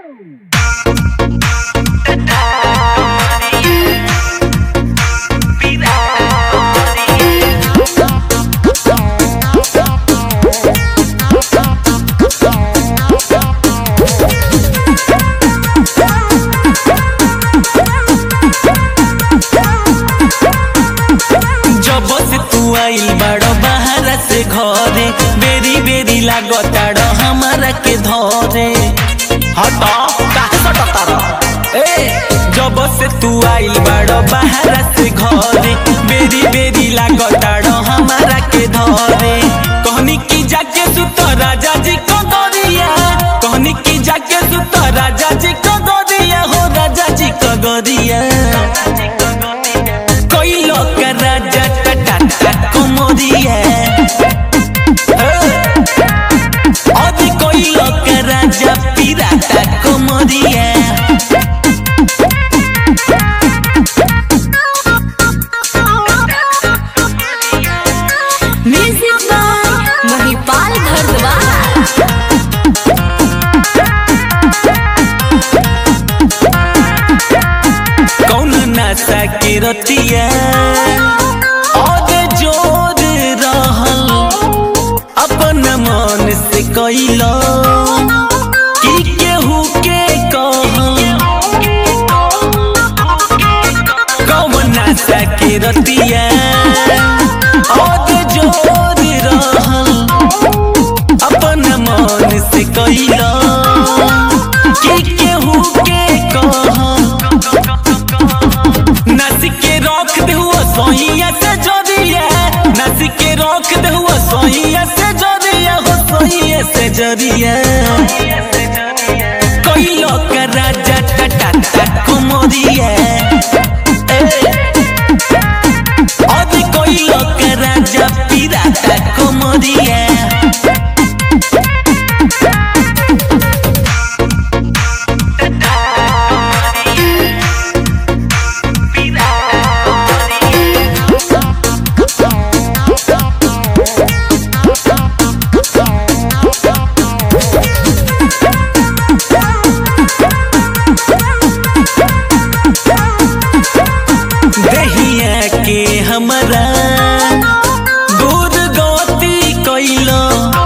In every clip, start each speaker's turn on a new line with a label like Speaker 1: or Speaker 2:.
Speaker 1: आइल बड़ो बाहर से घरे बेरी बेरी लागताड़ हमारा के धरे हटा काहे सटतारा जब से तू आइल बड़ो बाहर से घरे बेरी बेरी लागताड़ हमारा के धरे कहनी की जाके सुत राजा जी को गोरिया कहनी की जाके सुत राजा जी को गोरिया हो राजा जी को गोरिया कोई लोग राजा कोमोदिया अभी कोई लोग राजा पिराता कोमोदिया
Speaker 2: म्यूजिक महिपाल
Speaker 1: कौन नासा के रतिया मन से कैलो कि केहू के कौन आशा के रतिया और जोर रहल अपन मन से कैलो कि केहू के नस के रख देहु सोहिया से जोरिया नस के रख देहु सोहिया से से जरिया कोई लोग राजा टटा कुमोदिया अभी कोई लोग राजा पिराता कुमोदिया के हमारा दूर गति कैलो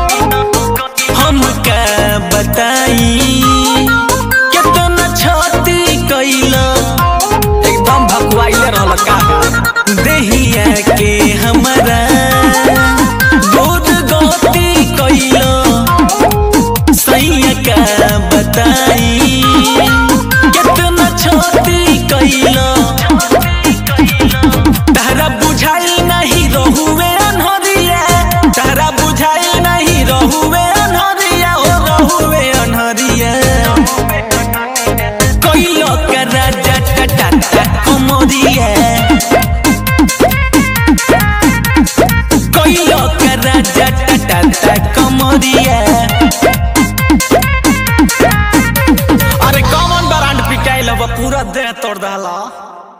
Speaker 1: हमका बताई कितना क्षति कैलो एकदम भकुआइले रहल का देहिया के हमारा दूर गति कैलो सैया का बताई कितना क्षति कैलो तारा बुझाई नहीं रहुए अनहरिया तारा बुझाई नहीं रहुए अनहरिया हो रहुए अनहरिया कोई लोग राजा टटा कुमोदिया कोई लोग राजा टटा कुमोदिया अरे कौन ब्रांड पिटाइल पूरा देह तोड़ दहला।